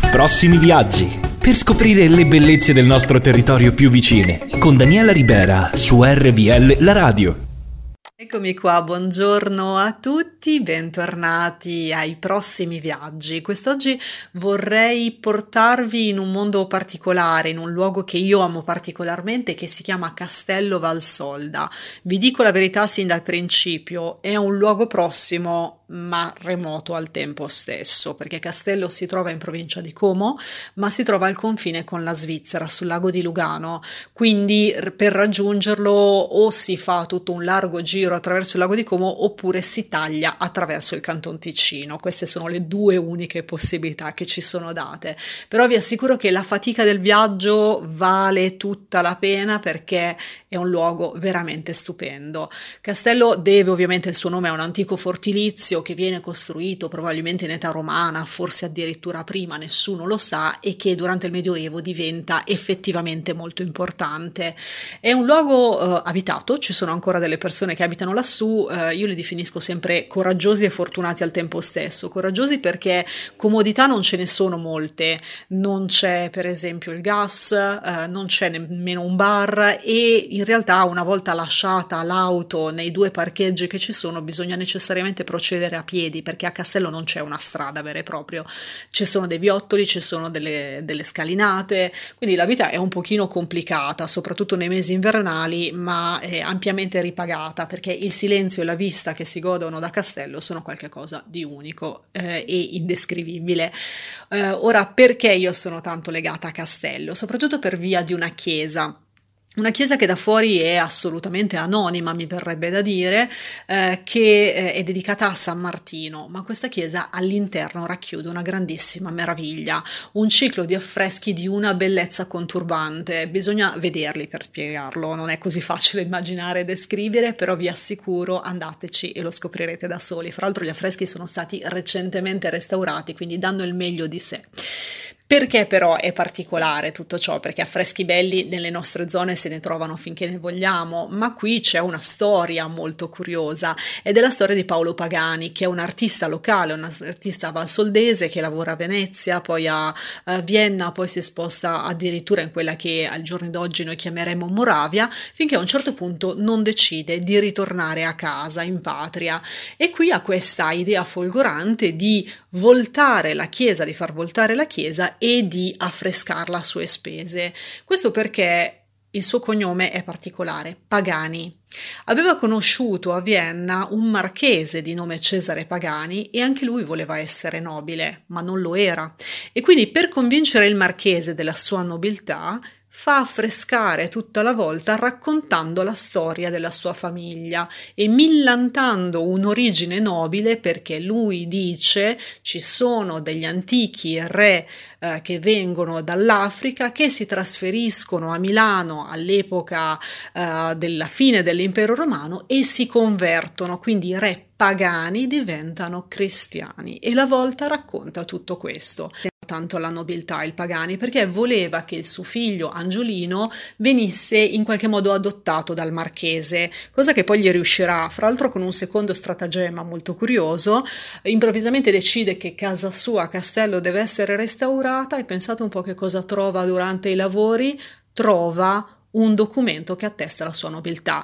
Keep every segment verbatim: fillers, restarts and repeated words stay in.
Prossimi viaggi per scoprire le bellezze del nostro territorio più vicine con Daniela Ribera su R V L La Radio. Eccomi qua, buongiorno a tutti, bentornati ai prossimi viaggi. Quest'oggi vorrei portarvi in un mondo particolare, in un luogo che io amo particolarmente, che si chiama Castello Valsolda. Vi dico la verità sin dal principio, è un luogo prossimo ma remoto al tempo stesso, perché Castello si trova in provincia di Como, ma si trova al confine con la Svizzera, sul lago di Lugano, quindi per raggiungerlo o si fa tutto un largo giro attraverso il lago di Como oppure si taglia attraverso il Canton Ticino. Queste sono le due uniche possibilità che ci sono date, però vi assicuro che la fatica del viaggio vale tutta la pena perché è un luogo veramente stupendo. Castello deve ovviamente il suo nome a un antico fortilizio che viene costruito probabilmente in età romana, forse addirittura prima, nessuno lo sa, e che durante il Medioevo diventa effettivamente molto importante. È un luogo eh, abitato, ci sono ancora delle persone che abitano lassù, eh, io li definisco sempre coraggiosi e fortunati al tempo stesso. Coraggiosi perché comodità non ce ne sono molte, non c'è per esempio il gas, eh, non c'è nemmeno un bar e in realtà una volta lasciata l'auto nei due parcheggi che ci sono bisogna necessariamente procedere a piedi, perché a Castello non c'è una strada vera e propria, ci sono dei viottoli, ci sono delle, delle scalinate, quindi la vita è un pochino complicata, soprattutto nei mesi invernali, ma è ampiamente ripagata, perché il silenzio e la vista che si godono da Castello sono qualcosa di unico eh, e indescrivibile. Eh, ora, perché io sono tanto legata a Castello? Soprattutto per via di una chiesa. Una chiesa che da fuori è assolutamente anonima, mi verrebbe da dire, eh, che eh, è dedicata a San Martino, ma questa chiesa all'interno racchiude una grandissima meraviglia, un ciclo di affreschi di una bellezza conturbante. Bisogna vederli per spiegarlo, non è così facile immaginare e descrivere, però vi assicuro, andateci e lo scoprirete da soli. Fra l'altro gli affreschi sono stati recentemente restaurati, quindi danno il meglio di sé. Perché però è particolare tutto ciò? Perché affreschi belli nelle nostre zone se ne trovano finché ne vogliamo, ma qui c'è una storia molto curiosa ed è la storia di Paolo Pagani, che è un artista locale, un artista valsoldese che lavora a Venezia, poi a, a Vienna, poi si sposta addirittura in quella che al giorno d'oggi noi chiameremo Moravia, finché a un certo punto non decide di ritornare a casa, in patria, e qui ha questa idea folgorante di voltare la chiesa, di far voltare la chiesa e di affrescarla a sue spese. Questo perché il suo cognome è particolare, Pagani. Aveva conosciuto a Vienna un marchese di nome Cesare Pagani e anche lui voleva essere nobile, ma non lo era. E quindi per convincere il marchese della sua nobiltà fa affrescare tutta la volta raccontando la storia della sua famiglia e millantando un'origine nobile, perché lui dice ci sono degli antichi re eh, che vengono dall'Africa che si trasferiscono a Milano all'epoca eh, della fine dell'impero romano e si convertono, quindi re pagani diventano cristiani, e la volta racconta tutto questo. Tanto alla nobiltà il Pagani perché voleva che il suo figlio Angiolino venisse in qualche modo adottato dal marchese, cosa che poi gli riuscirà. Fra l'altro con un secondo stratagemma molto curioso, improvvisamente decide che casa sua, Castello, deve essere restaurata e pensate un po' che cosa trova durante i lavori? Trova un documento che attesta la sua nobiltà.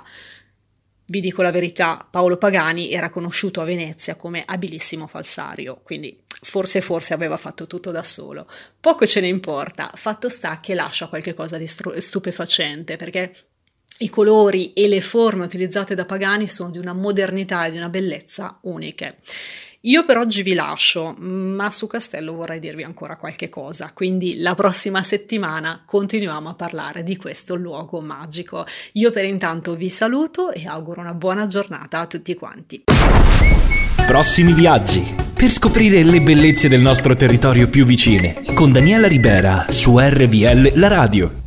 Vi dico la verità, Paolo Pagani era conosciuto a Venezia come abilissimo falsario, quindi forse forse aveva fatto tutto da solo. Poco ce ne importa, fatto sta che lascia qualche cosa di stupefacente, perché i colori e le forme utilizzate da Pagani sono di una modernità e di una bellezza uniche. Io per oggi vi lascio, ma su Castello vorrei dirvi ancora qualche cosa, quindi la prossima settimana continuiamo a parlare di questo luogo magico. Io per intanto vi saluto e auguro una buona giornata a tutti quanti. Prossimi viaggi per scoprire le bellezze del nostro territorio più vicine con Daniela Ribera su R V L La Radio.